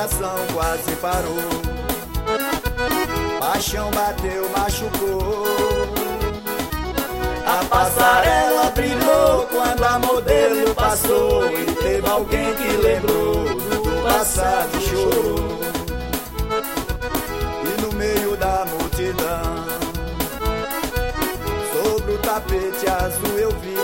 coração quase parou. Paixão bateu, machucou. A passarela brilhou quando a modelo passou. E teve alguém que lembrou do passado e chorou. E no meio da multidão, sobre o tapete azul eu vi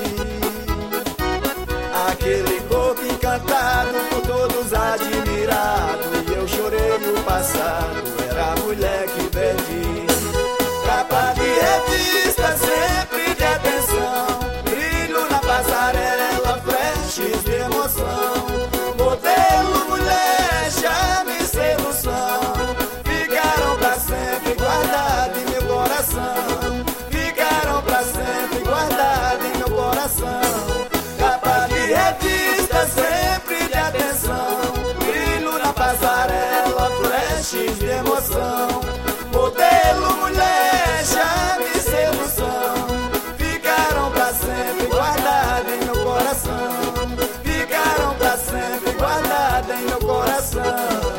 aquele corpo encantado, por todos admirado. E eu chorei o passado, era a mulher que perdi. Capa de revista, sempre de atenção, brilho na passarela, flashes de emoção. Modelo, mulher, charme e sedução, ficaram pra sempre guardados em meu coração. Ficaram pra sempre guardados em meu coração. Capa de revista, sempre de atenção, brilho na passarela, flashes de emoção. Modelo, mulher, charme e sedução, ficaram pra sempre guardadas em meu coração. Ficaram pra sempre guardadas em meu coração.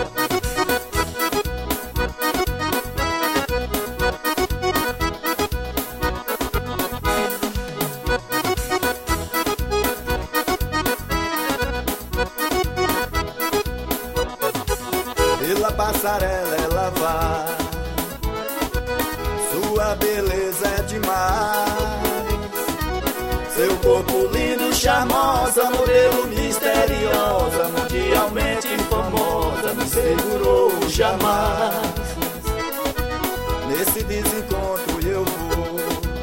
Pela passarela ela vai, sua beleza é demais. Seu corpo lindo, charmosa, modelo misteriosa, mundialmente famosa, me segurou jamais. Nesse desencontro eu vou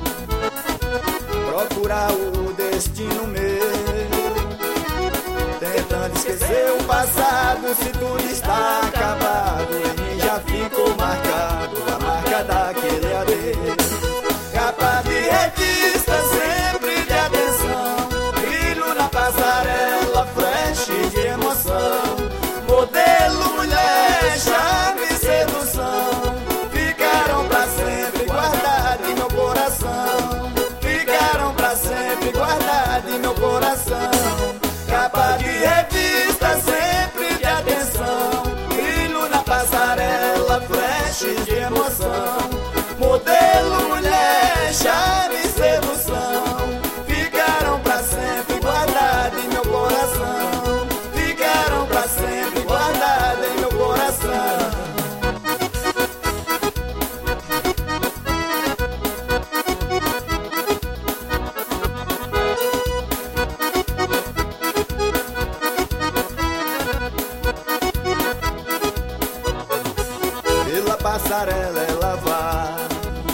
procurar o destino meu, tentando esquecer o passado. Se tudo está acabado, em mim já ficou marcado a marca daquele adeus. Capa de revista, sempre de atenção, brilho na passarela, flash de emoção. Modelo, mulher, charme e sedução, ficaram pra sempre guardados em meu coração. Ficaram pra sempre guardados em meu coração. Capa de revista, sempre de atenção, brilho na passarela, flash de emoção. Modelo, mulher, charme e sedução, ficaram pra sempre guardados em meu coração. Ficaram pra sempre guardados em meu coração. Pela passarela ela vai,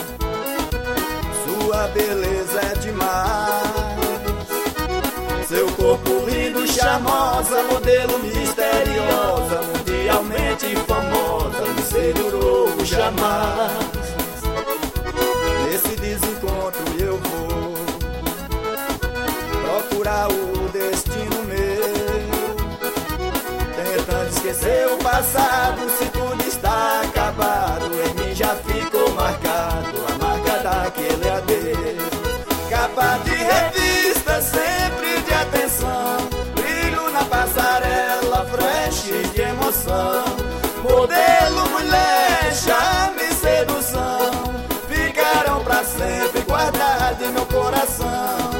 sua beleza é demais. Seu corpo lindo, charmosa, modelo misteriosa, mundialmente famosa, me segurou jamais. Nesse desencontro eu vou procurar o destino meu, tentando esquecer o passado. Se tudo está acabado, em mim já ficou marcado a marca daquele adeus. Capa de revista, sempre de atenção, brilho na passarela, flash de emoção. Modelo, mulher, charme e sedução, ficaram pra sempre guardados em meu coração.